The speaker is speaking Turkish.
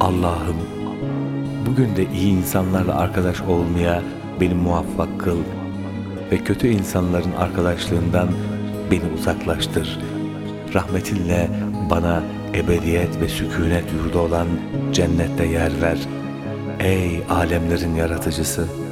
Allah'ım, bugün de iyi insanlarla arkadaş olmaya beni muvaffak kıl ve kötü insanların arkadaşlığından beni uzaklaştır. Rahmetinle bana ebediyet ve sükûnet yurdu olan cennette yer ver. Ey alemlerin yaratıcısı!